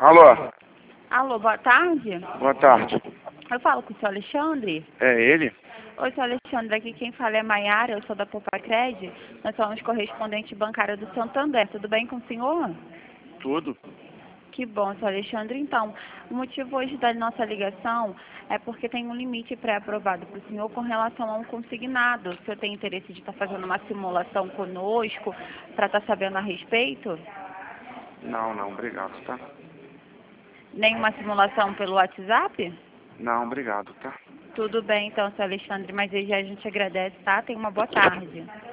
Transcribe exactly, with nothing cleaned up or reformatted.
Alô, Alô, boa tarde. boa tarde. Eu falo com o senhor Alexandre. É ele? Oi, senhor Alexandre, aqui quem fala é Maiara, eu sou da Popacred. Nós somos correspondente bancária do Santander. Tudo bem com o senhor? Tudo. Que bom, senhor Alexandre. Então, o motivo hoje da nossa ligação é porque tem um limite pré-aprovado para o senhor com relação a um consignado. O senhor tem interesse de estar fazendo uma simulação conosco para estar sabendo a respeito? Não, não, obrigado, tá? Nenhuma simulação pelo WhatsApp? Não, obrigado, tá? Tudo bem, então, senhor Alexandre, mas desde já a gente agradece, tá? Tenha uma boa tarde.